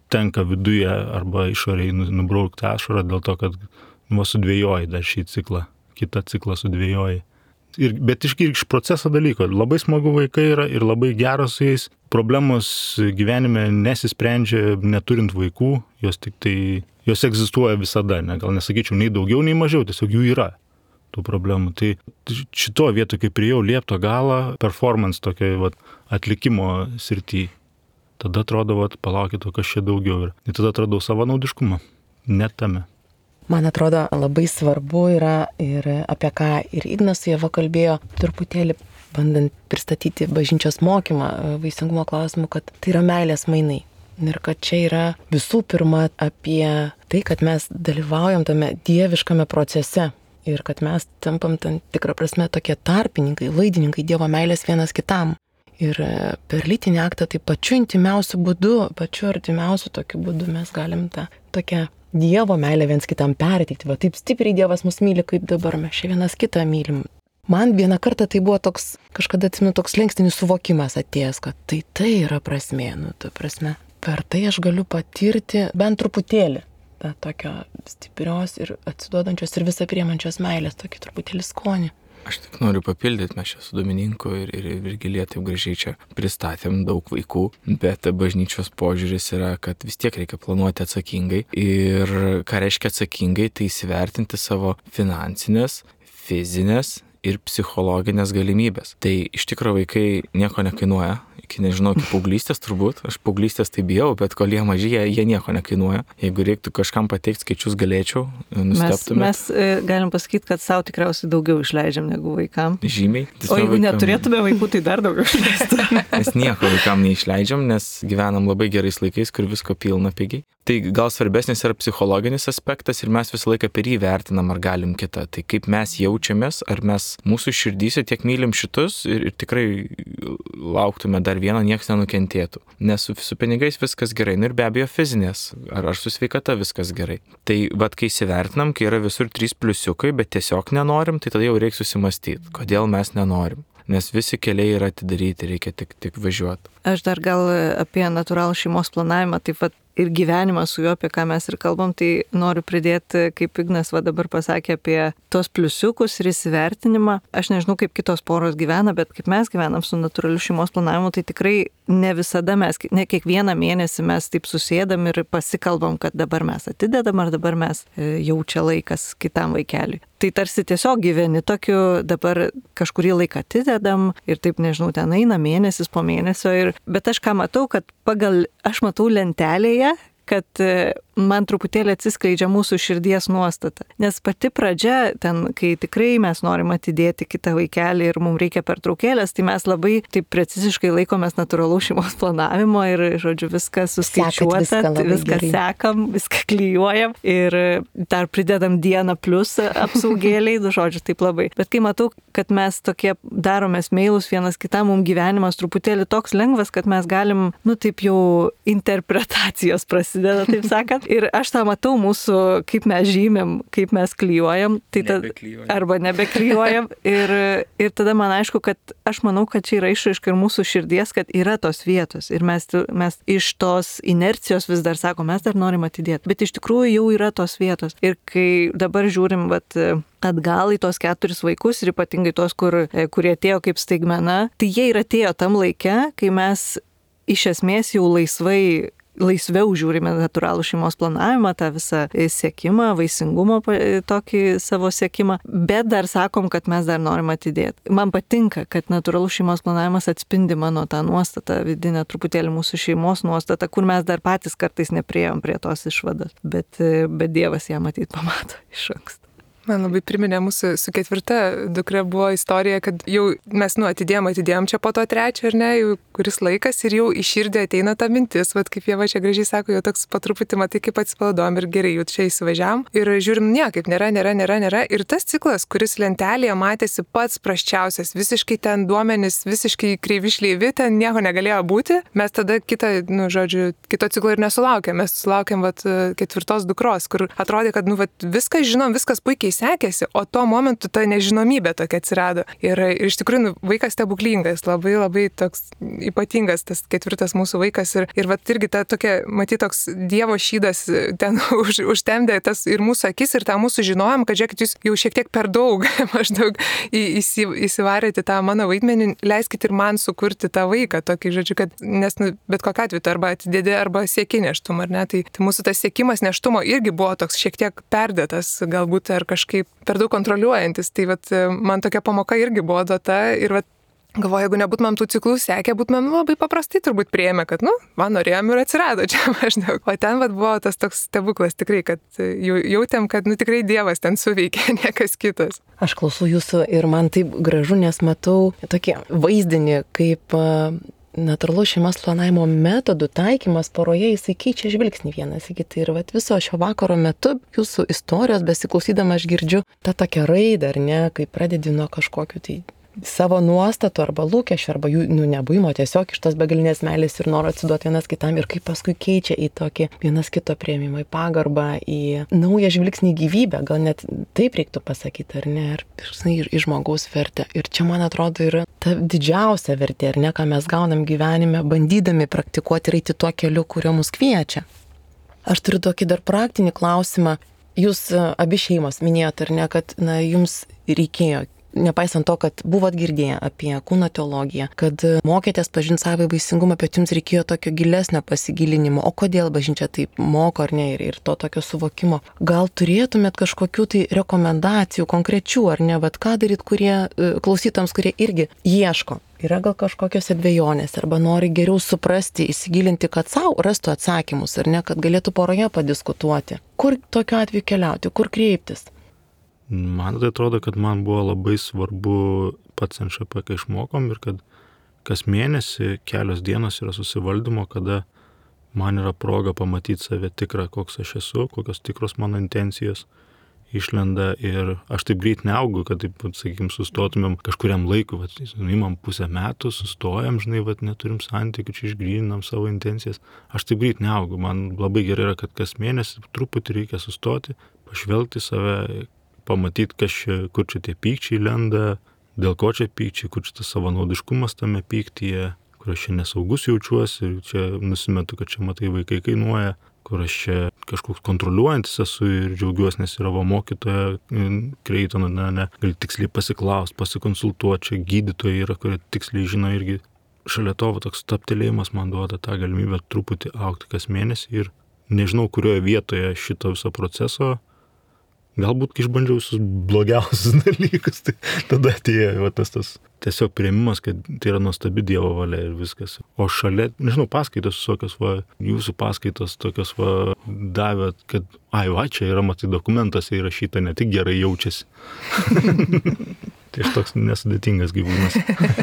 tenka viduje arba išoriai nubraukti ašarą dėl to, kad nu, sudvėjoji dar šį ciklą, kitą ciklą sudvėjoji. Ir, bet iš, iš proceso dalyko, labai smagu vaikai yra ir labai geros su jais. Problemos gyvenime nesisprendžia neturint vaikų, jos tik tai, jos egzistuoja visada, ne, gal nesakyčiau nei daugiau, nei mažiau, tiesiog jų yra tų problemų. Tai šito vietu, kai priejau liepto galą, performance tokiai vat, atlikimo srity, tada atrodo, vat, palaukit, o kas čia daugiau yra. Ir tada atradau savanaudiškumą, net tame. Man atrodo, labai svarbu yra ir apie ką ir Ignas su Ieva kalbėjo, truputėlį bandant pristatyti bažnyčios mokymą vaisingumo klausimu, kad tai yra meilės mainai. Ir kad čia yra visų pirma apie tai, kad mes dalyvaujam tame dieviškame procese. Ir kad mes tampam tam tikrą prasme tokie tarpininkai, laidininkai Dievo meilės vienas kitam. Ir per lytinį aktą tai pačiu intimiausiu būdu, pačiu artimiausiu tokiu būdu mes galim tą tokią Dievo meilę viens kitam perteikti. Va taip stipriai Dievas mus myli, kaip dabar mes čia vienas kitą mylim. Man vieną kartą tai buvo toks, kažkada atsimenu, toks lenkstinis suvokimas atėjęs, kad tai tai yra prasmė, nu, ta prasme. Per tai aš galiu patirti bent truputėlį tą tokio stiprios ir atsiduodančios ir visą priemančios meilės, tokį truputėlį skonį. Aš tik noriu papildyti, mes čia su Domininku ir, ir Virgilija taip gražiai čia pristatėm daug vaikų, bet bažnyčios požiūris yra, kad vis tiek reikia planuoti atsakingai. Ir ką reiškia atsakingai, tai įsivertinti savo finansinės, fizinės ir psichologinės galimybės. Tai iš tikrųjų vaikai nieko nekainuoja. Iki nežinau, iki paauglystės turbūt, aš paauglystės tai bijau, bet kol jie maži, jie, jie nieko nekainuoja. Jeigu reiktų kažkam pateikti skaičius, galėčiau, nustebtumėt. Mes, mes galim pasakyti, kad savo tikriausiai daugiau išleidžiam negu vaikam. Žymiai. O jeigu vaikam neturėtume vaikų, tai dar daugiau išleistume. Mes nieko vaikam neišleidžiam, nes gyvenam labai gerais laikais, kur visko pilna pigiai. Tai gal svarbesnis yra psichologinis aspektas ir mes visą laiką per jį vertinam, ar galim kitą. Tai kaip mes jaučiamės, ar mes mūsų širdyse tiek mylim šitus ir, ir tikrai lauktume dar vieno, niekas nenukentėtų. Nes su, su pinigais viskas gerai, ir be abejo fizinės, ar, ar su sveikata viskas gerai. Tai vad, kai įsivertinam, kai yra visur trys pliusiukai, bet tiesiog nenorim, tai tada jau reikia susimastyti, kodėl mes nenorim. Nes visi keliai yra atidaryti, reikia tik, tik važiuoti. Aš dar gal apie natūralų šeimos planavimą, taip pat ir gyvenimą su juo, apie ką mes ir kalbam, tai noriu pridėti, kaip Ignas va dabar pasakė apie tos pliusiukus ir įsivertinimą. Aš nežinau, kaip kitos poros gyvena, bet kaip mes gyvenam su natūraliu šeimos planavimu, tai tikrai ne visada mes, ne kiekvieną mėnesį mes taip susėdam ir pasikalbam, kad dabar mes atidedam ar dabar mes jau čia laikas kitam vaikeliui. Tai tarsi tiesiog gyveni tokiu, dabar kažkurį laiką atidedam ir taip, nežinau, ten eina mėnesis po mėnesio. Ir, bet aš ką matau, kad pagal, aš matau lentelėje, kad man truputėlį atsiskleidžia mūsų širdies nuostata. Nes pati pradžia, ten, kai tikrai mes norim atidėti kitą vaikelį ir mums reikia pertraukėlės, tai mes labai taip preciziškai laikomės natūralaus šeimos planavimo ir, žodžiu, viską suskaičiuota, viską, viską sekam, viską klijuojam ir dar pridedam dieną plus apsaugėliai, du žodžiu, taip labai. Bet kai matau, kad mes tokie daromės meilus vienas kitam, mums gyvenimas truputėlį toks lengvas, kad mes galim, nu taip jau interpretacijos prasideda, taip sakant. Ir aš tą matau mūsų, kaip mes žymėm, kaip mes klijuojam, tai tad, arba nebeklijuojam. Ir, ir tada man aišku, kad aš manau, kad čia yra išraiška ir mūsų širdies, kad yra tos vietos. Ir mes, mes iš tos inercijos vis dar sakom, mes dar norim atidėti. Bet iš tikrųjų jau yra tos vietos. Ir kai dabar žiūrim, vat, atgal į tos keturis vaikus ir ypatingai tos, kur, kurie atėjo kaip staigmena, tai jie ir atėjo tam laike, kai mes iš esmės jau laisvai laisviau žiūrime natūralų šeimos planavimą, tą visą siekimą, vaisingumo tokį savo siekimą, bet dar sakom, kad mes dar norim atidėti. Man patinka, kad natūralus šeimos planavimas atspindi mano tą nuostatą, vidinę truputėlį mūsų šeimos nuostatą, kur mes dar patys kartais nepriejom prie tos išvados, bet, bet Dievas ją matyt pamato iš anksto. Man labai priminė mūsų su ketvirta dukra buvo istorija, kad jau mes nu atidėjom, atidėjom čia po to trečio, ar ne, jau kuris laikas ir jau į širdį ateina ta mintis, vat kaip Ieva čia gražiai sako, jau toks po truputį matai, kaip atsipalaidom ir gerai, jau čia įsivažiavam ir žiūrim, niekaip nėra, nėra, nėra, nėra. Ir tas ciklas, kuris lentelėje matėsi pats prasčiausias, visiškai ten duomenys, visiškai kreivi šleivi, ten nieko negalėjo būti, mes tada kitą, nu, žodžiu, kito ciklo ir nesulaukėm, mes sulaukėm vat ketvirtos dukros, kur atrodė, kad nu, vat, viskas žinom, viskas puikiai sekėsi, o tuo momentu ta nežinomybė tokia atsirado. Ir, ir iš tikrųjų nu, vaikas stebuklingas, labai labai toks ypatingas tas ketvirtas mūsų vaikas ir, ir vat irgi ta tokia, matyt, toks Dievo šydas ten už, užtemdė tas ir mūsų akis, ir tą mūsų žinojom, kad žiūrėkit, jūs jau šiek tiek per daug maždaug įsi, įsivarėte tą mano vaidmenį, leiskit ir man sukurti tą vaiką, tokį žodžiu, kad nes nu, bet kokia atveju arba atidėdė, arba sieki neštumą, ar ne, tai, tai mūsų tas siekimas neštumo irgi buvo toks šiek tiek perdėtas, galbūt ar kažkaip per daug kontroliuojantis, tai vat, man tokia pamoka irgi buvo duota ir vat, galvoju, jeigu nebūtumėm tų ciklų sekę, būtumėm labai paprastai turbūt priėmę, kad, nu, man norėjom ir atsirado čia maždaug. O ten vat, buvo tas toks stebuklas tikrai, kad jautėm, kad nu, tikrai Dievas ten suveikė, niekas kitas. Aš klausau jūsų ir man taip gražu, nes matau tokį vaizdinį, kaip natūralaus šeimos planavimo metodų taikymas poroje, jisai keičia žvilgsnį vienas į kitą. Ir vat, viso šio vakaro metu jūsų istorijos besiklausydama aš girdžiu tą tokią raidą, ar ne, kai pradedi nuo kažkokių tai savo nuostatų arba lūkesčių, arba jų nu, nebuvimo tiesiog iš tos begalinės meilės ir noro atsiduoti vienas kitam ir kaip paskui keičia į tokį vienas kito priėmimą, į pagarbą, į naują žvilgsnį į gyvybę, gal net taip reiktų pasakyti, ar ne, ir, ir, ir žmogaus vertę. Ir čia, man atrodo, yra ta didžiausia vertė, ar ne, ką mes gaunam gyvenime, bandydami praktikuoti ir eiti tuo keliu, kurio mus kviečia. Aš turiu tokį dar praktinį klausimą. Jūs abi šeimos minėjote, ar ne, kad na, jums reikėjo, nepaisant to, kad buvot girdėję apie kūno teologiją, kad mokėtės pažinti savo vaisingumą, bet jums reikėjo tokio gilesnio pasigilinimo, o kodėl bažnyčia taip moko ar ne, ir, ir to tokio suvokimo. Gal turėtumėt kažkokių tai rekomendacijų konkrečių, ar ne, bet ką daryt, kurie, klausytams, kurie irgi ieško. Yra gal kažkokios dvejonės, arba nori geriau suprasti, įsigilinti, kad savo rastų atsakymus, ar ne, kad galėtų poroje padiskutuoti. Kur tokiu atveju keliauti, kur kreiptis? Man tai atrodo, kad man buvo labai svarbu pats N Š P, kai išmokom ir kad kas mėnesį kelios dienos yra susivaldymo, kada man yra proga pamatyti save tikrą, koks aš esu, kokios tikros mano intencijos išlenda ir aš taip greit neaugu, kad taip, sakykim, sustotumėm kažkuriam laikui, vat, imam pusę metų, sustojam, žinai, vat, neturim santykių, čia išgryninam savo intencijas. Aš taip greit neaugu, man labai gerai yra, kad kas mėnesį truputį reikia sustoti, pažvelgti save, pamatyti, kas čia, kur čia tie pykčiai lenda, dėl ko čia pykčiai, kur čia tas savanaudiškumas tame pyktyje, kur aš čia nesaugus jaučiuosi ir čia nusimetu, kad čia matai vaikai kainuoja, kur aš čia kažkoks kontroliuojantis esu ir džiaugiuosi, nes yra va mokytoja Kreitono, ne, ne, gali tiksliai pasiklausti, pasikonsultuoti, čia gydytojai yra, kurie tiksliai žino irgi. Šalia to va, toks staptelėjimas man duoda tą galimybę truputį augti kas mėnesį ir nežinau, kurioje vietoje šito viso proceso. Galbūt, kai išbandžiau visus blogiausius dalykus, tai tada atėjo va, tas, tas tiesiog priėmimas, kad tai yra nuostabi Dievo valia ir viskas. O šalia, nežinau, paskaitos visokios, va, jūsų paskaitos tokios va, davė, kad, ai, va, čia yra, matai, dokumentuose įrašyta, ne tik gerai jaučiasi. Tai aš toks nesudėtingas gyvūnas.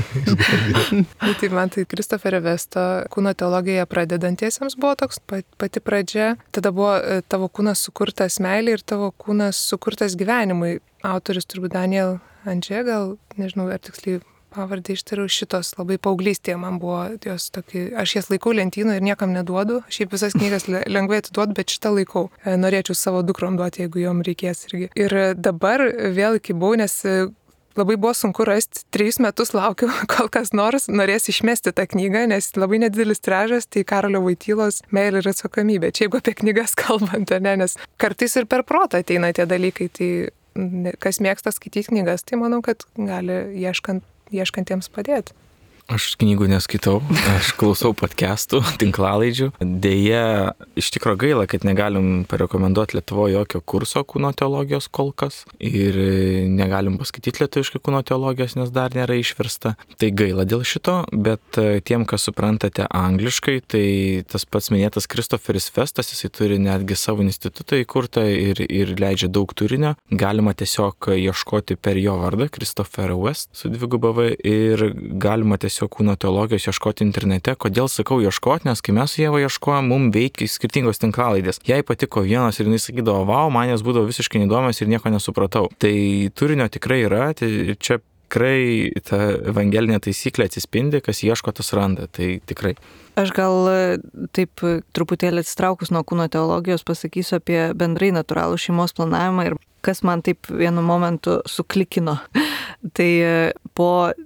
Tai man tai Kristoferio Vesto kūno teologija pradedantiesiems buvo toks pati pradžia. Tada buvo tavo kūnas sukurtas meilei ir tavo kūnas sukurtas gyvenimui. Autorius turbūt Daniel Andžė, gal, nežinau, ar tiksliai pavardę ištariau, šitos labai paauglystėje man buvo jos tokį, aš jas laikau lentyną ir niekam neduodu. Šiaip visas knygas lengvai atiduodu, bet šitą laikau. Norėčiau savo dukrom duoti, jeigu jom reikės irgi. Ir dabar vėl kibau, nes labai buvo sunku rasti, trejus metus laukiu, kol kas nors norės išmesti tą knygą, nes labai nedidelis tiražas, tai Karolio Voitylos Meilė ir atsakomybė. Čia jeigu apie knygas kalbant, ne, nes kartais ir per protą ateina tie dalykai, tai kas mėgsta skaityti knygas, tai manau, kad gali ieškant, ieškantiems padėti. Aš knygų neskaitau, aš klausau podcastų, tinklalaidžių. Deja, iš tikro gaila, kad negalim parekomenduoti Lietuvoje jokio kurso kūno teologijos kol kas ir negalim paskaityti lietuviškai kūno teologijos, nes dar nėra išversta. Tai gaila dėl šito, bet tiem, kas suprantate angliškai, tai tas pats minėtas Kristoferis Vestas, jisai turi netgi savo institutą įkurtą ir, ir leidžia daug turinio. Galima tiesiog ieškoti per jo vardą, Christopher West su dviguba V, ir galima tiesiog kūno teologijos ieškoti internete. Kodėl sakau ieškoti, nes kai mes su Ieva ieškojom, mums veikia skirtingos tinklalaidės. Jai patiko vienas ir jis sakydavo, vau, man jas būdavo visiškai neįdomios ir nieko nesupratau. Tai turinio tikrai yra, tai čia tikrai ta evangelinė taisyklė atsispindi, kas ieško, tas randa, tai tikrai. Aš gal taip truputėlį atsitraukus nuo kūno teologijos pasakysiu apie bendrai natūralų šeimos planavimą ir kas man taip vienu momentu suklikino. Tai po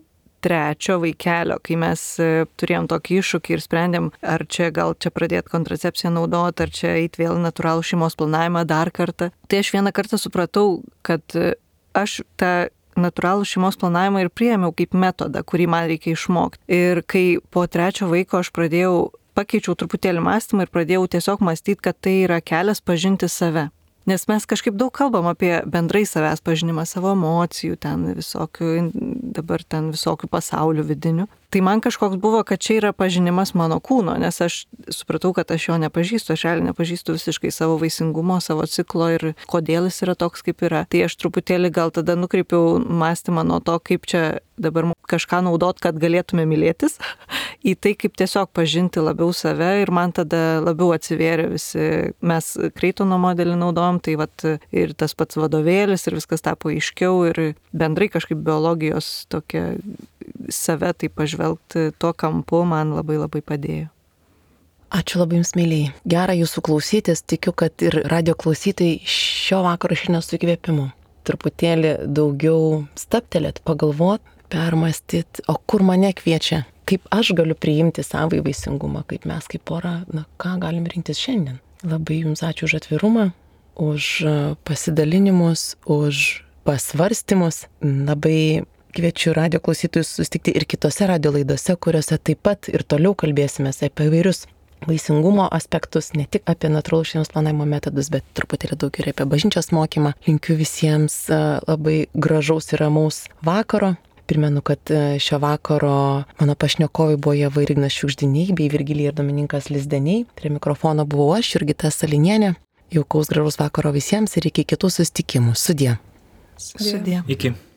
trečio vaikelio, kai mes turėjom tokį iššūkį ir sprendėm, ar čia gal čia pradėti kontracepciją naudoti, ar čia eiti vėl natūralų šeimos planavimą dar kartą. Tai aš vieną kartą supratau, kad aš tą natūralų šeimos planavimą ir priėmiau kaip metodą, kurį man reikia išmokti. Ir kai po trečio vaiko aš pradėjau, pakeičiau truputėlį mąstymą ir pradėjau tiesiog mąstyti, kad tai yra kelias pažinti save. Nes mes kažkaip daug kalbam apie bendrai savęs pažinimą, savo emocijų, ten visokių, dabar ten visokių pasaulių vidinių. Tai man kažkoks buvo, kad čia yra pažinimas mano kūno, nes aš supratau, kad aš jo nepažįstu, aš realiai nepažįstu visiškai savo vaisingumo, savo ciklo ir kodėl jis yra toks, kaip yra. Tai aš truputėlį gal tada nukreipiau mąstymą nuo to, kaip čia dabar kažką naudot, kad galėtume mylėtis, į tai, kaip tiesiog pažinti labiau save ir man tada labiau atsivėrė visi, mes Kreitono modelį naudojom, tai vat ir tas pats vadovėlis ir viskas tapo aiškiau ir bendrai kažkaip biologijos tokia save tai pažvelgti tuo kampu man labai labai padėjo. Ačiū labai jums, mėlyjei. Gera jūsų klausytis, tikiu, kad ir radio klausytojai šio vakaro šiandien su įkvėpimu. Truputėlį daugiau staptelėt, pagalvot, permąstyt, o kur mane kviečia, kaip aš galiu priimti savai vaisingumą, kaip mes kaip pora, na ką galim rinktis šiandien. Labai jums ačiū už atvirumą, už pasidalinimus, už pasvarstymus. Labai kviečiu radio klausytojus susitikti ir kitose radio laidose, kuriuose taip pat ir toliau kalbėsimės apie įvairius vaisingumo aspektus, ne tik apie natūralaus šeimos planavimo metodus, bet truputėlį daugiau ir apie bažnyčios mokymą. Linkiu visiems labai gražaus ir ramaus vakaro. Primenu, kad šio vakaro mano pašnekovai buvo Ieva ir Ignas Šiugždiniai bei Virgilija ir Domininkas Lizdeniai. Prie mikrofono buvau aš, Jurgita Salinienė. Jaukaus gražaus vakaro visiems ir iki kitų susitikimų. Sudie. Sudie. Iki.